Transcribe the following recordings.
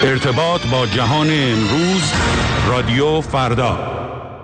ارتباط با جهان امروز، رادیو فردا.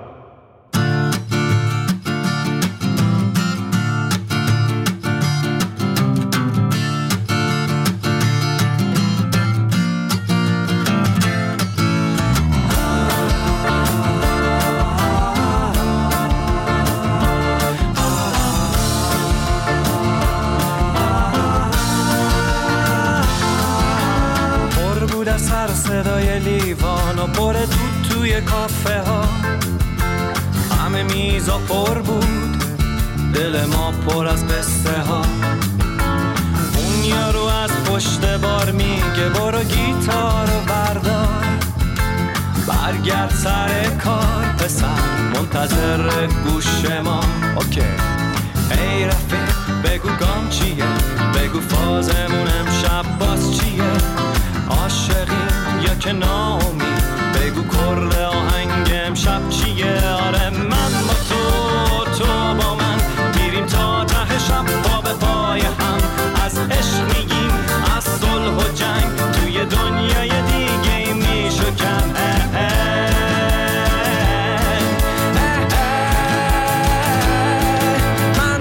صدای لیوان و پر دود توی کافه ها، همه میزا پر بود، دل ما پر از قصه ها. اون یارو از پشت بار میگه برو گیتارو بردار، برگرد سر کار پسر، منتظر گوش ما. اوکی ای رفیق بگو گام چیه، بگو فازمون امشب باز چیه، عاشقیم یا که ناامید، بگو کرد آهنگ امشب چیه. آره من با تو با من میریم تا ته شب، پا به پای هم از عشق میگیم، از صلح و جنگ توی دنیای دیگه میشکن. من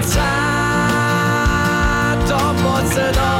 صدا با صدا،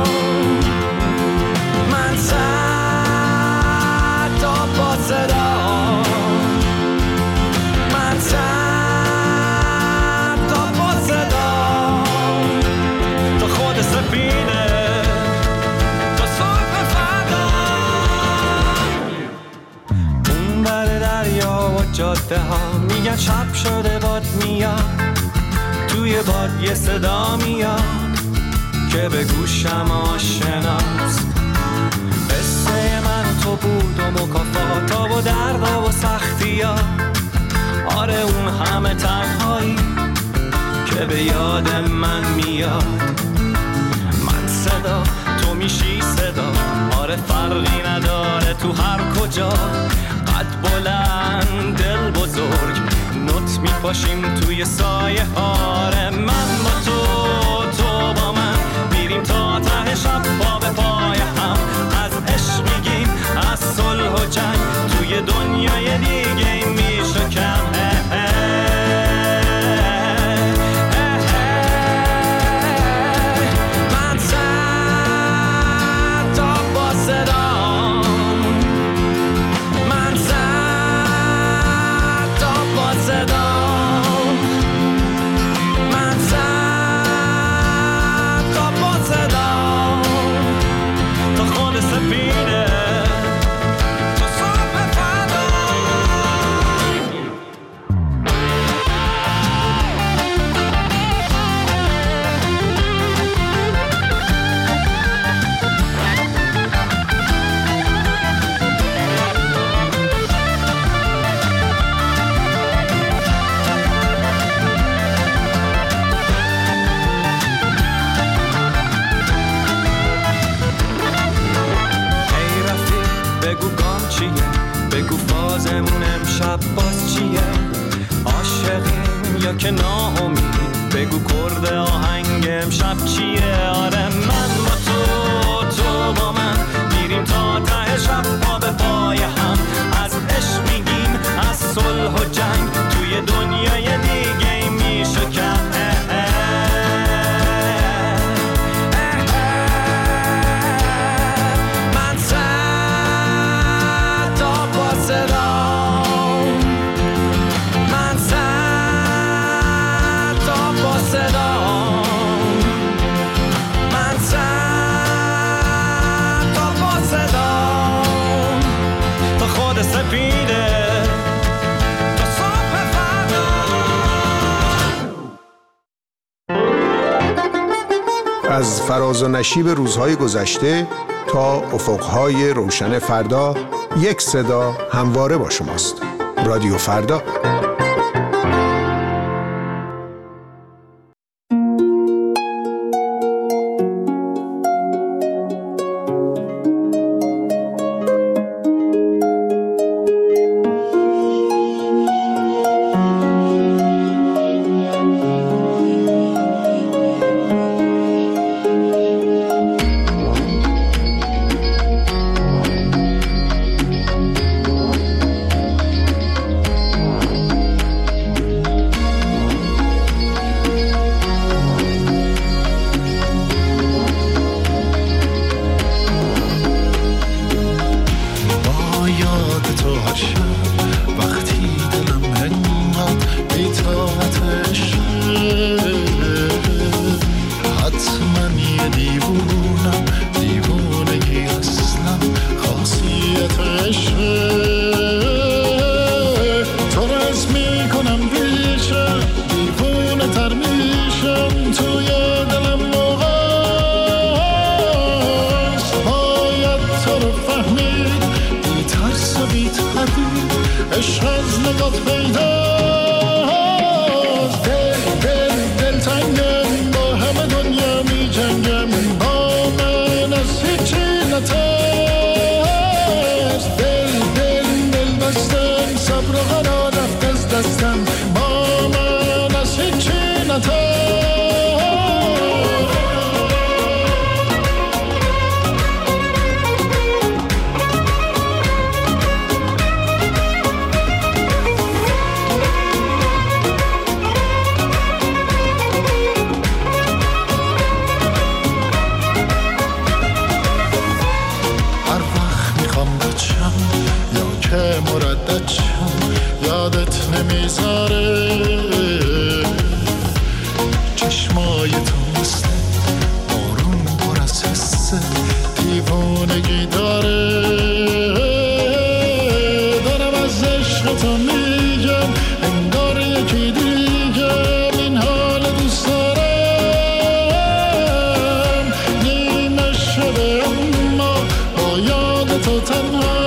جاده ها میگن شب شده باد میاد، توی باد یه صدا میاد که به گوشم آشناست. قصه من تو بود و مکافاتا و دردا و سختی ها، آره اون همه تنهایی که به یاد من میاد. من صدا تو میشی صدا، آره فرقی نداره تو هر کجا، قد بلند دل بزرگ نوت میپاشیم توی سایه ها. من با تو با من میریم تا ته شب، پا به پای هم از عشق میگیم، از صلح و جنگ توی دنیای دیگه میشکم. من صدا با صدا، بگو فازمون امشب باز چیه، عاشقیم یا که ناامید، بگو کرد آهنگ امشب چیه. آره من با تو با من میریم تا ته شب، پا به پای هم از عشق میگیم، از صلح و جنگ توی دنیای دیگه میشکن. از فراز و نشیب روزهای گذشته تا افقهای روشن فردا، یک صدا همواره با شماست. رادیو فردا. دلت خطی عشق از نگات پیداست دل تنگم با همه دنیا می جنگم با من از هیچی نترس دل بستم صبر و قرار رفت از دستم با من از هیچی نترس مردد شم یادت نمیذاره چشمای تو مثل بارون پر از حس دیوانگی داره دارم از عشق تو میگم انگار یکی دیگم این حال دوست دارم نیمه شده اما با یاد تو تنها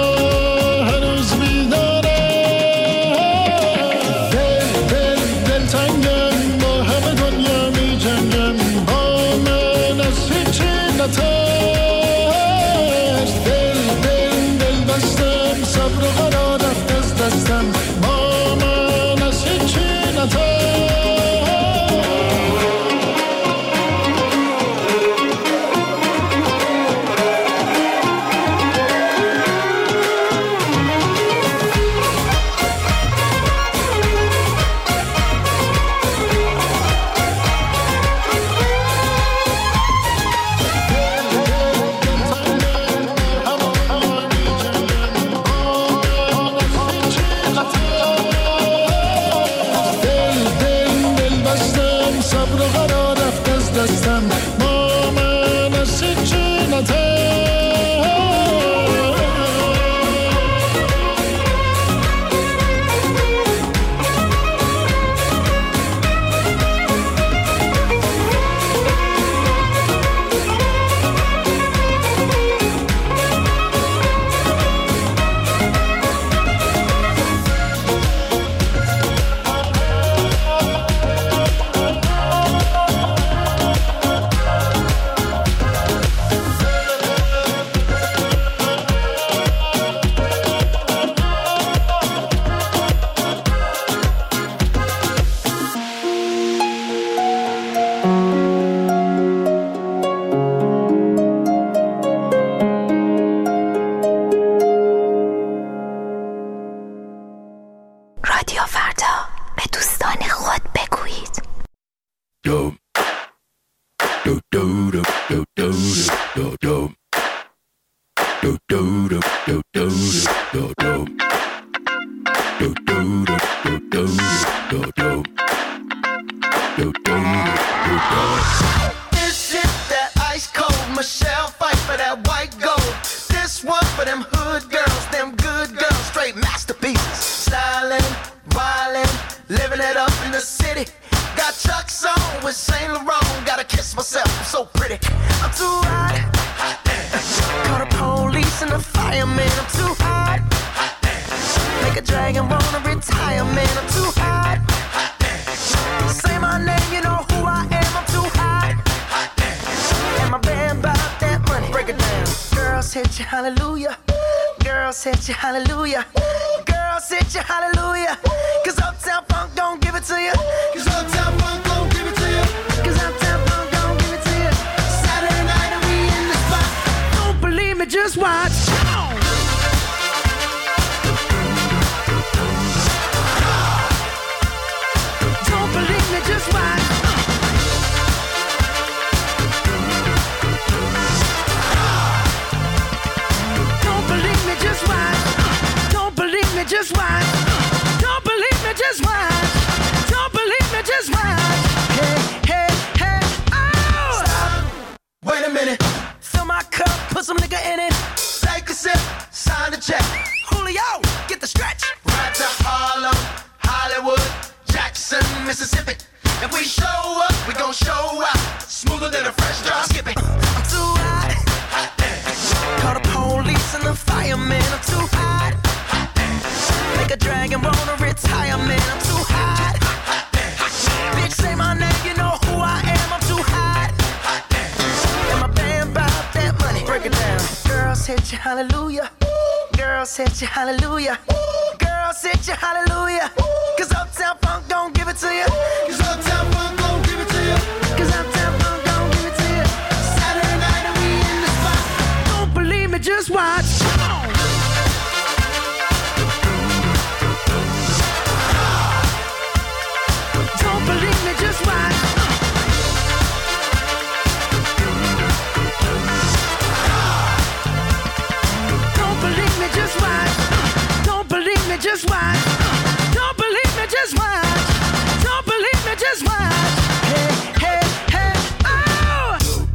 Call the police and the firemen. I'm too hot. retire, man, I'm too hot. Bitch, say my name, you know who I am, I'm too hot. And my band bought that money, break it down. Girls hit you, hallelujah. Girls hit you, hallelujah. Girls hit you, hallelujah. Cause Uptown Funk don't give it to you. Cause Uptown Funk don't give it to you. Cause Uptown Funk don't give it to you. Saturday night and we in the spot. Don't believe me, just watch. Come on. Don't believe me, just watch. Don't believe me, just watch. Don't believe me, just watch. Don't believe me, just watch. Don't believe me, just watch. Hey, hey, hey, oh!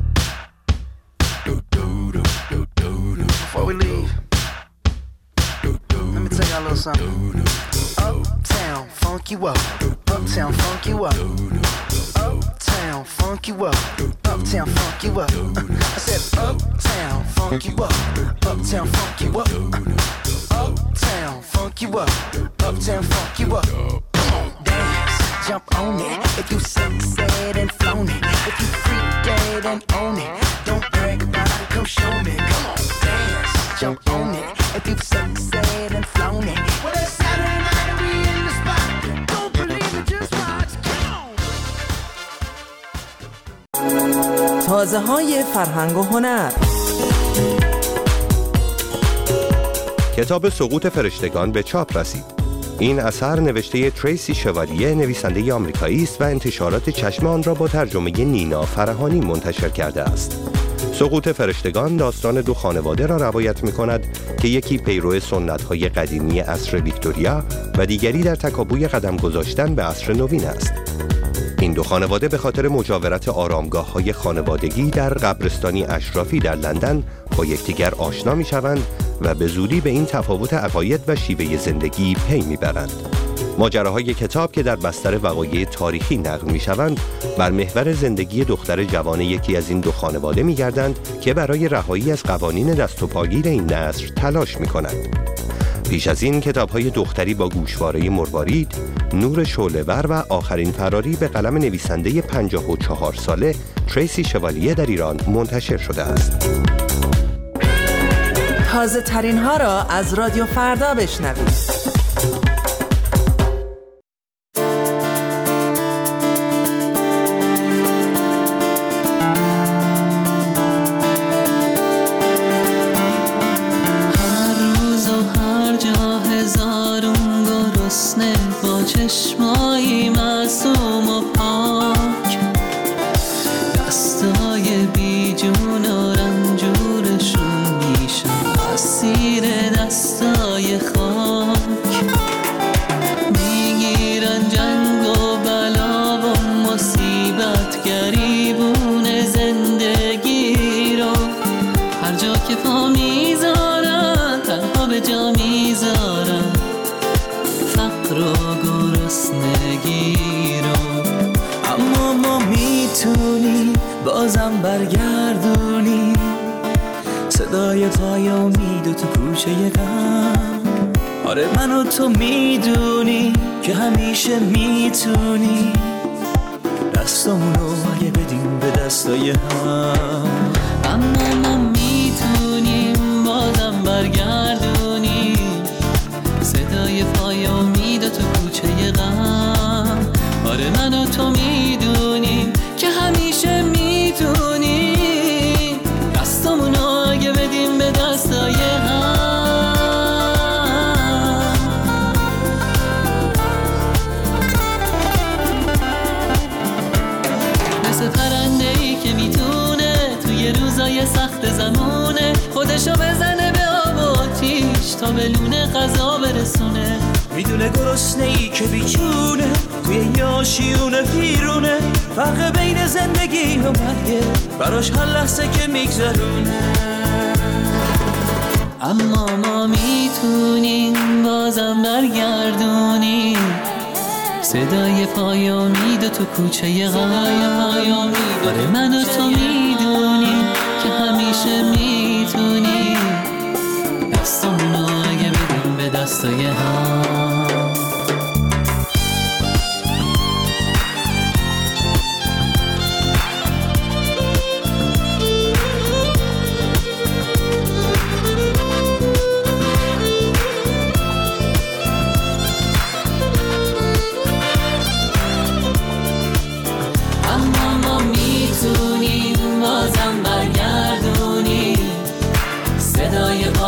Before we leave, let me tell y'all a little something. Uptown, funk you up. Uptown, funk you up. Uptown, funk you up. Uptown, funk you up. I said uptown, funk you up. Uptown, funk you up. Uptown, funk you up. Uptown, funk you up. Come on, dance, jump on it. If you sunset and flown it. If you freak dead and own it. Don't brag about it, come show me. Come on, dance, jump on it. If you sunset and flown it. Well, it's Saturday night and we in the spot. Don't believe it, just watch. Come on. تازه های فرهنگ و هنر. کتاب سقوط فرشتگان به چاپ رسید. این اثر نوشته تریسی شوالیه، نویسنده آمریکایی است و انتشارات چشم آن را با ترجمه نینا فرهانی منتشر کرده است. سقوط فرشتگان داستان دو خانواده را روایت می‌کند که یکی پیرو سنت‌های قدیمی عصر ویکتوریا و دیگری در تکاپوی قدم گذاشتن به عصر نوین است. این دو خانواده به خاطر مجاورت آرامگاه‌های خانوادگی در قبرستانی اشرافی در لندن با یکدیگر آشنا می‌شوند و به زودی به این تفاوت عقاید و شیوه زندگی پی می‌برند. ماجراهای کتاب که در بستر وقایع تاریخی نقل می‌شوند، بر محور زندگی دختر جوان یکی از این دو خانواده می‌گردند که برای رهایی از قوانین دست و پاگیر این نسل تلاش می‌کنند. پیش از این کتاب‌های دختری با گوشواره مروارید، نور شعله‌ور و آخرین فراری به قلم نویسنده 54 ساله تریسی شوالیه در ایران منتشر شده است. تازه ترین ها را از رادیو فردا بشنوید. چشمایی معصوم و پاک، دستای بیجون و رنجورشون میشن اسیر دستای خاک، میگیرن جنگ و بلا و مصیبت گریبون زندگی رو، هر جا که پا میذارن تنها به جا میذارن فقر و گرسنگی رو. اما ما میتونیم بازم برگردونیم صدای پای امید و تو کوچه غم. آره من و تو میدونیم که همیشه میتونیم دستمونو اگه بدیم به دستای هم. اما ما میتونیم بازم برگردونیم صدای پای امید و تو کوچه غم. آره من و تو میدونیم که همیشه میتونیم دستمونو اگه بدیم به دستای هم. مثل پرنده‌ای که میتونه توی روزای سخت زمونه خودشو بزنه به آب و آتیش تا به لونه غذا برسونه. میدونه گرسنه‌ای که بیچونه توی یاشیونه پیرونه، فرق بین زندگی و مرگه براش هر لحظه که میگذرونه. اما ما میتونیم بازم برگردونیم صدای پای امید تو کوچه غم. آره من و تو میدونیم که همیشه میتونیم دستمونو اگه بدیم به دستای هم.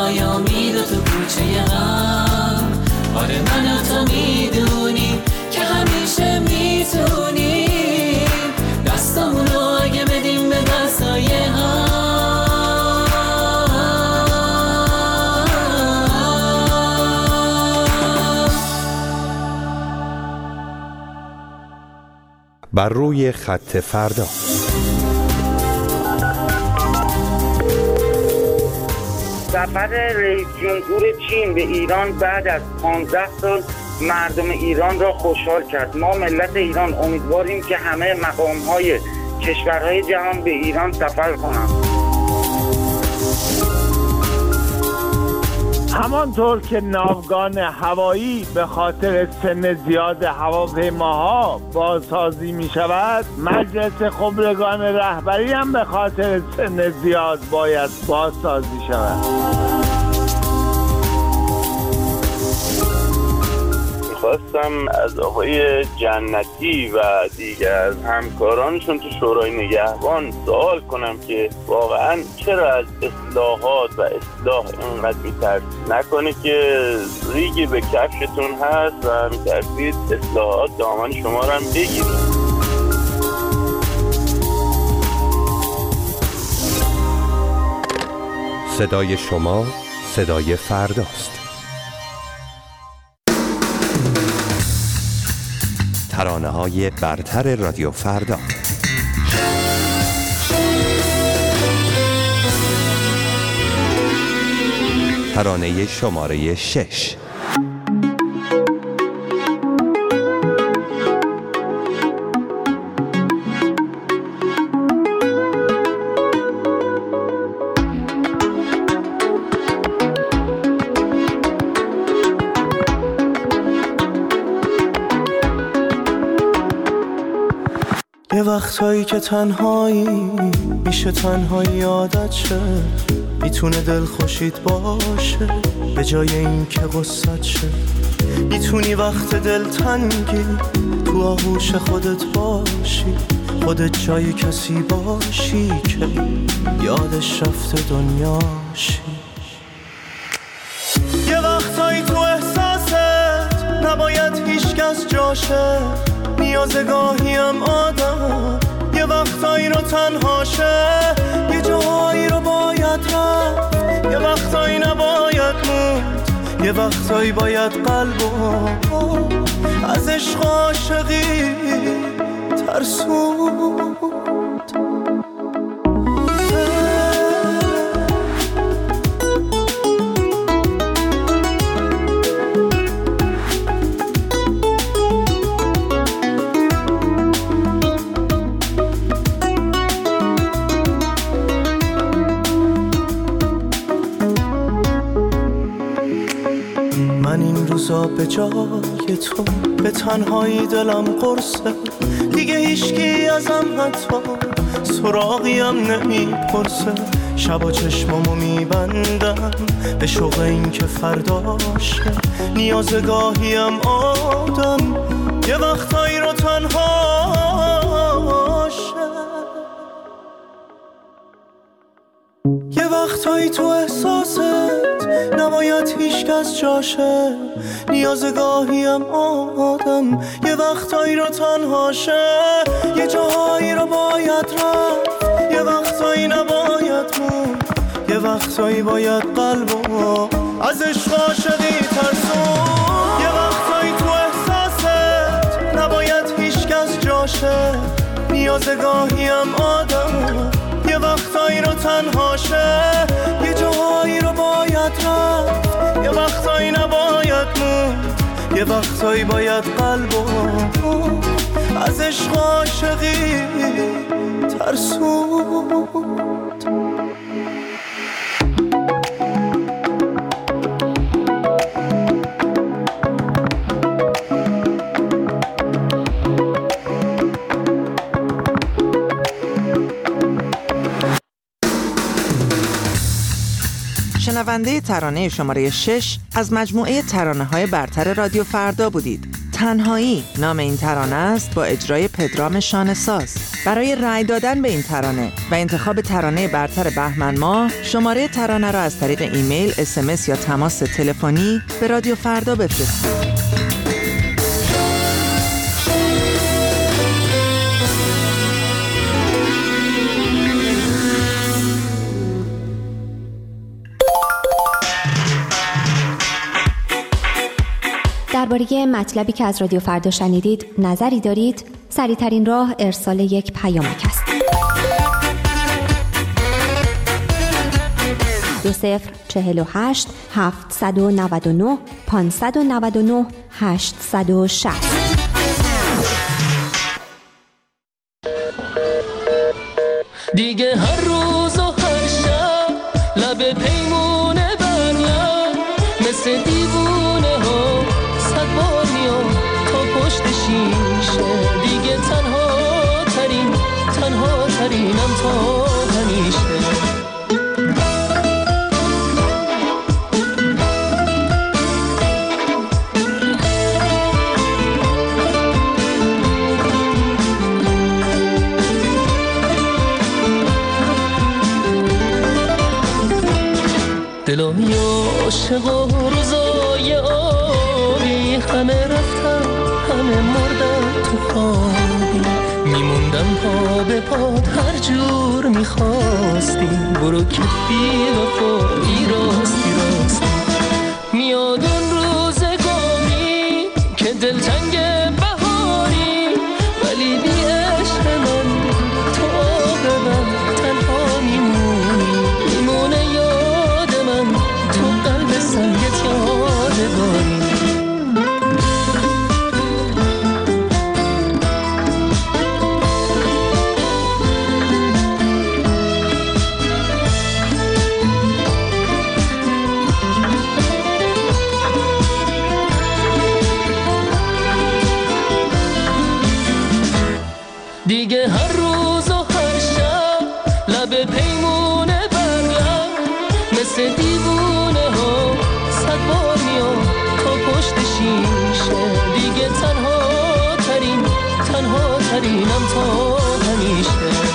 دنیا میره تو کوچه غم. آره من و تو میدونیم که همیشه میتونیم دستامونو اگه بدیم به دستای هم. بر روی خط فردا. سفر رئیس جمهور چین به ایران بعد از 15 سال مردم ایران را خوشحال کرد. ما ملت ایران امیدواریم که همه مقام‌های کشورهای جهان به ایران سفر کنند. همانطور که ناوگان هوایی به خاطر سن زیاد هواپیماها بازسازی می شود، مجلس خبرگان رهبری هم به خاطر سن زیاد باید بازسازی شود. خواستم از آقای جنتی و دیگر از همکارانشون تو شورای نگهبان سوال کنم که واقعا چرا از اصلاحات و اصلاح اینقدر میترسید؟ نکنه که ریگی به کفشتون هست و میترسید اصلاحات دامن شما رو هم بگیرید. صدای شما صدای فرداست. ترانه‌های برتر رادیو فردا. ترانه شماره 6. یه وقتایی که تنهایی میشه تنهایی عادت شه، میتونه دل خوشید باشه به جای این که غصت شه. میتونی وقت دل تنگی تو آغوش خودت باشی، خودت جای کسی باشی که یادش رفته دنیاشی. یه وقتایی تو احساست نباید هیچ کس جاشه، نیازه گاهیم آدم یه وقتایی رو تنهاشه، یه جاهایی رو باید رفت، یه وقتایی نباید موند، یه وقتایی باید قلبو از عشق عاشقی ترسوند. به جای تو به تنهایی دلم قرصه، دیگه هیچکی ازم حتی سراغیم نمیپرسه. شب و چشمامو میبندم به شوق این که فرداشه، نیاز گاهیم آدم یه وقتایی رو تنهاشه. یه وقتایی تو احساست نباید هیچ کس جاشه، نیاز گاهیم آدم یه وقتایی رو تنهاشه، یه جاهایی رو باید رفت، یه وقتایی نباید موند، یه وقتایی باید قلبو از عشق عاشقی ترسون. یه وقتایی تو احساست نباید هیچ کس جاشه، نیاز گاهیم آدم یه وقتایی رو تنهاشه، یه جاهایی رو باید رفت، یه وقتایی نباید موند، یه وقتایی باید قلبو از عشق عاشقی ترسوند. شنونده ترانه شماره 6 از مجموعه ترانه‌های برتر رادیو فردا بودید. تنهایی نام این ترانه است با اجرای پدرام شانه‌ساز. برای رأی دادن به این ترانه و انتخاب ترانه برتر بهمن ماه، شماره ترانه را از طریق ایمیل، SMS یا تماس تلفنی به رادیو فردا بفرستید. درباره مطلبی که از رادیو فردا شنیدید نظری دارید؟ سریع‌ترین راه ارسال یک پیامک است. 2048 799 599 860. دیگه هر روز و هر شب لب پیمونه بر لب مثل دیوونه ها صد بار میام تا پشت شیشه. دیگه تنها ترینم تا همیشه. دلای عاشق و روزای آبی همه رفتن همه مردن تو خوابی. میموندم پا به پات هر جور میخواستی. برو که بی وفایی راستی. میاد اون روزگاری که دلتنگ بهاری ولی بی عشق من تو آب من تنها میمونه یاد من تو قلب سنگت یادگاری. دیگه هر روز و هر شب لب پیمونه بر لب مثل دیوونه ها صد بار میام تا پشت شیشه. دیگه تنها ترینم تا همیشه.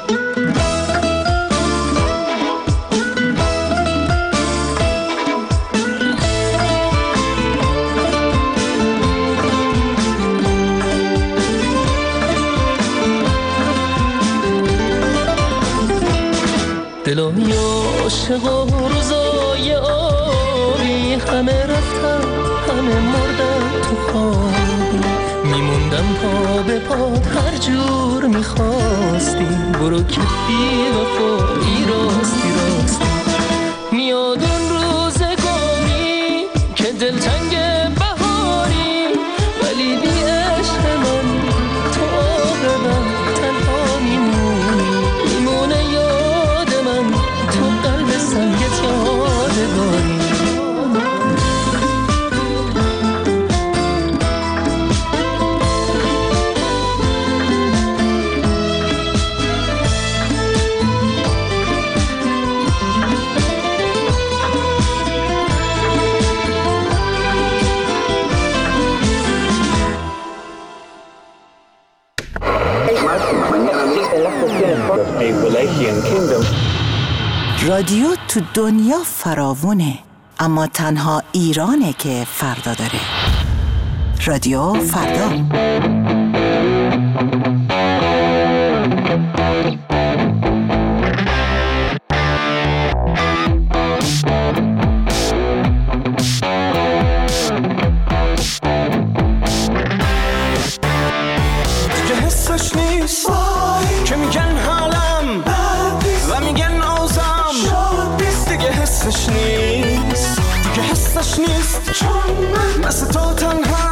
دلای عاشق و روزای آبی همه رفتن همه مردن تو خوابی. میموندم پا به پات هر جور میخواستی. برو که بی وفایی راستی. میاد اون روزگاری که دلتنگ بهاری ولی بی عشق من تو آب من تنها میمونه یاد من تو قلب سنگت یادگاری. رادیو تو دنیا فراوونه، اما تنها ایرانه که فردا داره. رادیو فردا. که حسش نیست که میگن حالم و میگن آزم دیگه حسش نیست چون من مثل تو تنها